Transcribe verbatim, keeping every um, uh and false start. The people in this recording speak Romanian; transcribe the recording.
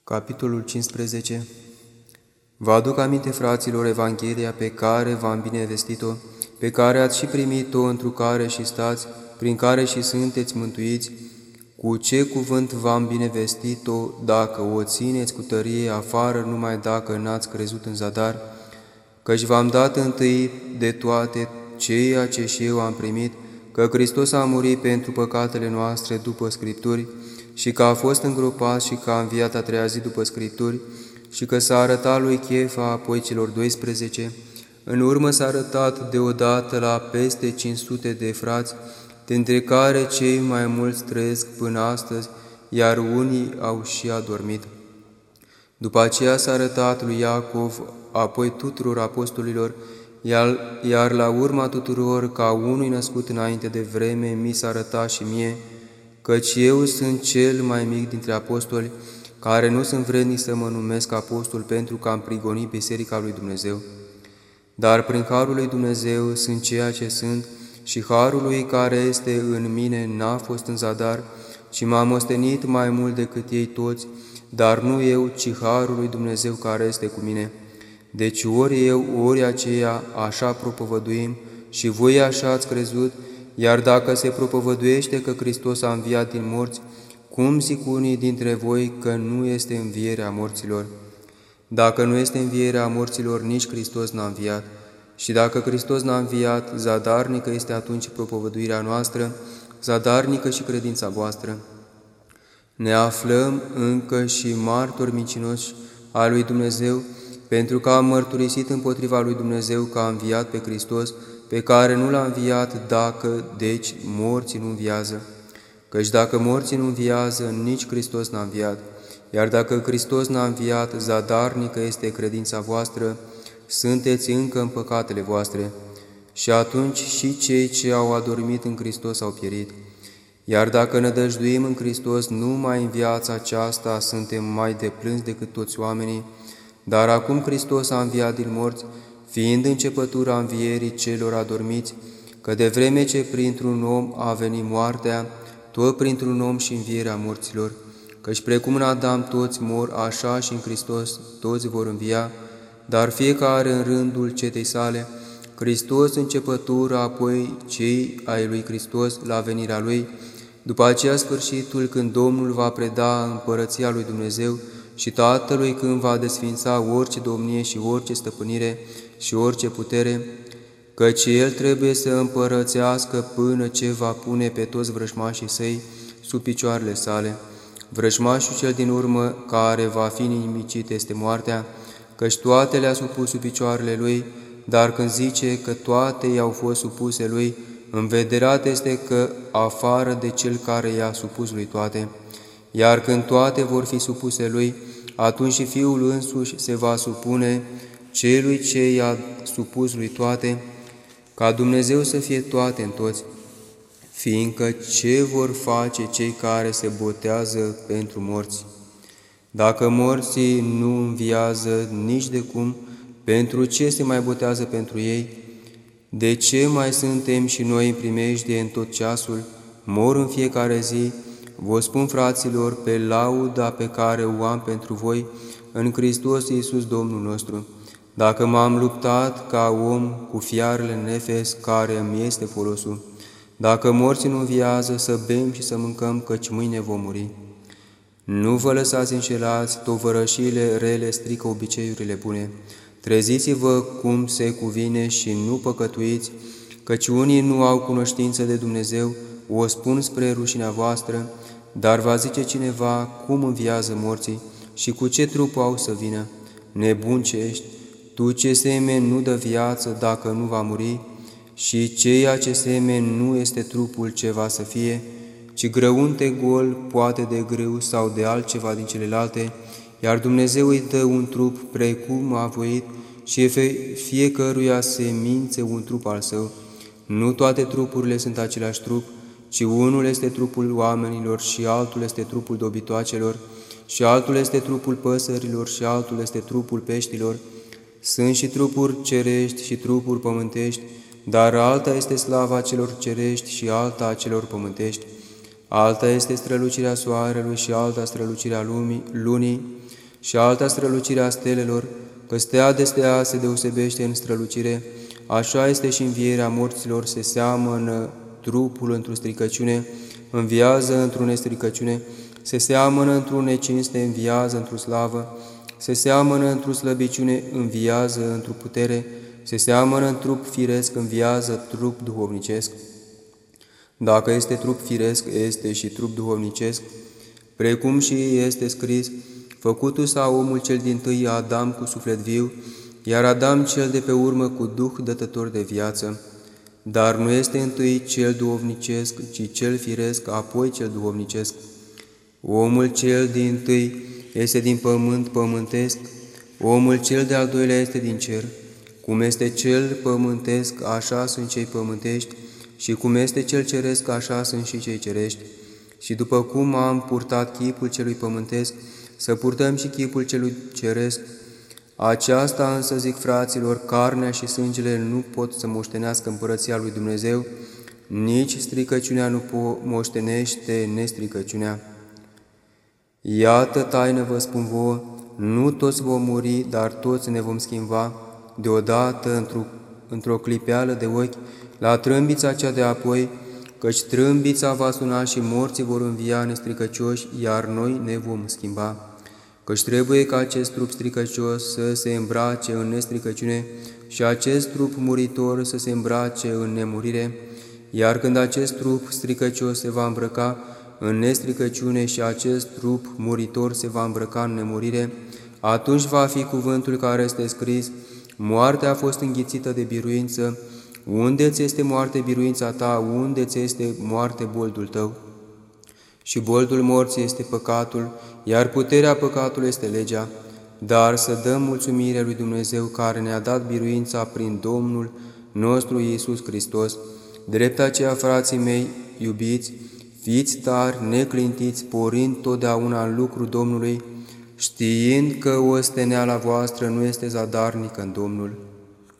Capitolul cincisprezece. Vă aduc aminte, fraților, Evanghelia pe care v-am binevestit-o, pe care ați și primit-o, întru care și stați, prin care și sunteți mântuiți, cu ce cuvânt v-am binevestit-o, dacă o țineți cu tărie afară, numai dacă n-ați crezut în zadar, căci v-am dat întâi de toate ceea ce și eu am primit, că Hristos a murit pentru păcatele noastre după Scripturi, și că a fost îngropat și că a înviat a treia zi după Scripturi, și că s-a arătat lui Chefa, apoi celor doisprezece. În urmă s-a arătat deodată la peste cinci sute de frați, dintre care cei mai mulți trăiesc până astăzi, iar unii au și adormit. După aceea s-a arătat lui Iacov, apoi tuturor apostolilor, iar, iar la urma tuturor, ca unui născut înainte de vreme, mi s-a arătat și mie, căci eu sunt cel mai mic dintre apostoli, care nu sunt vrednic să mă numesc apostol, pentru că am prigonit biserica lui Dumnezeu. Dar prin harul lui Dumnezeu sunt ceea ce sunt, și harul lui care este în mine n-a fost în zadar, ci m-am ostenit mai mult decât ei toți, dar nu eu, ci harul lui Dumnezeu care este cu mine. Deci ori eu, ori aceea, așa propovăduim, și voi așa ați crezut, iar dacă se propovăduiește că Hristos a înviat din morți, cum zic unii dintre voi că nu este învierea morților? Dacă nu este învierea morților, nici Hristos n-a înviat. Și dacă Hristos n-a înviat, zadarnică este atunci propovăduirea noastră, zadarnică și credința voastră. Ne aflăm încă și martori mincinoși al lui Dumnezeu, pentru că am mărturisit împotriva lui Dumnezeu că a înviat pe Hristos, pe care nu l-a înviat, dacă, deci, morții nu înviază. Căci dacă morții nu înviază, nici Hristos n-a înviat. Iar dacă Hristos n-a înviat, zadarnică este credința voastră, sunteți încă în păcatele voastre. Și atunci și cei ce au adormit în Hristos au pierit. Iar dacă nădăjduim în Hristos, numai în viața aceasta suntem mai deplânși decât toți oamenii, dar acum Hristos a înviat din morți, fiind începătura învierii celor adormiți, că de vreme ce printr-un om a venit moartea, tot printr-un om și învierea morților, căci precum în Adam toți mor, așa și în Hristos toți vor învia, dar fiecare în rândul cetei sale, Hristos începătura, apoi cei ai lui Hristos la venirea Lui, după aceea sfârșitul, când Domnul va preda împărăția lui Dumnezeu și Tatălui, când va desfința orice domnie și orice stăpânire și orice putere, căci El trebuie să împărățească până ce va pune pe toți vrăjmașii Săi sub picioarele Sale. Vrăjmașul cel din urmă, care va fi nimicit, este moartea, căci toate le-a supus sub picioarele Lui, dar când zice că toate i-au fost supuse Lui, învederat este că afară de Cel care i-a supus Lui toate. Iar când toate vor fi supuse Lui, atunci și Fiul însuși se va supune Celui ce i-a supus Lui toate, ca Dumnezeu să fie toate în toți. Fiindcă ce vor face cei care se botează pentru morți? Dacă morții nu înviază nici de cum, pentru ce se mai botează pentru ei? De ce mai suntem și noi în primejdie în tot ceasul, mor în fiecare zi? Vă spun, fraților, pe lauda pe care o am pentru voi în Hristos Iisus Domnul nostru. Dacă m-am luptat ca om cu fiarele în Efes, care îmi este folosul, dacă morții nu înviază, să bem și să mâncăm, căci mâine vom muri. Nu vă lăsați înșelați, tovărășile rele strică obiceiurile bune. Treziți-vă cum se cuvine și nu păcătuiți, căci unii nu au cunoștință de Dumnezeu, o spun spre rușinea voastră, dar va zice cineva cum înviază morții și cu ce trup au să vină. Nebun ce ești, tu ce semeni nu dă viață dacă nu va muri, și ceea ce semeni nu este trupul ce va să fie, ci grăunte gol, poate de grâu sau de altceva din celelalte, iar Dumnezeu îi dă un trup precum a voit și fiecăruia semințe un trup al său. Nu toate trupurile sunt același trup, ci unul este trupul oamenilor și altul este trupul dobitoacelor, și altul este trupul păsărilor și altul este trupul peștilor. Sunt și trupuri cerești și trupuri pământești, dar alta este slava celor cerești și alta a celor pământești. Alta este strălucirea soarelui și alta strălucirea lumii, lunii, și alta strălucire a stelelor, că stea de stea se deosebește în strălucire, așa este și învierea morților, se seamănă trupul într-o stricăciune, înviază într-o nestricăciune, se seamănă într-o necinste, înviază într-o slavă, se seamănă într-o slăbiciune, înviază într-o putere, se seamănă în trup firesc, înviază trup duhovnicesc. Dacă este trup firesc, este și trup duhovnicesc, precum și este scris, făcutul s-a omul cel dintâi Adam cu suflet viu, iar Adam cel de pe urmă cu duh dătător de viață. Dar nu este întâi cel duhovnicesc, ci cel firesc, apoi cel duhovnicesc. Omul cel dintâi este din pământ pământesc, omul cel de-al doilea este din cer. Cum este cel pământesc, așa sunt cei pământești, și cum este cel ceresc, așa sunt și cei cerești. Și după cum am purtat chipul celui pământesc, să purtăm și chipul celui ceresc. Aceasta însă, zic fraților, carnea și sângele nu pot să moștenească împărăția lui Dumnezeu, nici stricăciunea nu moștenește nestricăciunea. Iată taină vă spun vouă, nu toți vom muri, dar toți ne vom schimba, deodată, într-o, într-o clipeală de ochi, la trâmbița cea de apoi, căci trâmbița va suna și morții vor învia nestricăcioși, iar noi ne vom schimba. Căci trebuie ca acest trup stricăcios să se îmbrace în nestricăciune și acest trup muritor să se îmbrace în nemurire, iar când acest trup stricăcios se va îmbrăca în nestricăciune și acest trup muritor se va îmbrăca în nemurire, atunci va fi cuvântul care este scris, moartea a fost înghițită de biruință, unde ți este moarte biruința ta, unde ți este moarte boldul tău? Și boldul morții este păcatul, iar puterea păcatului este legea. Dar să dăm mulțumire lui Dumnezeu care ne-a dat biruința prin Domnul nostru Iisus Hristos. Drept aceea, frații mei, iubiți, fiți tari, neclintiți, porind totdeauna în lucru Domnului, știind că osteneala voastră nu este zadarnică în Domnul.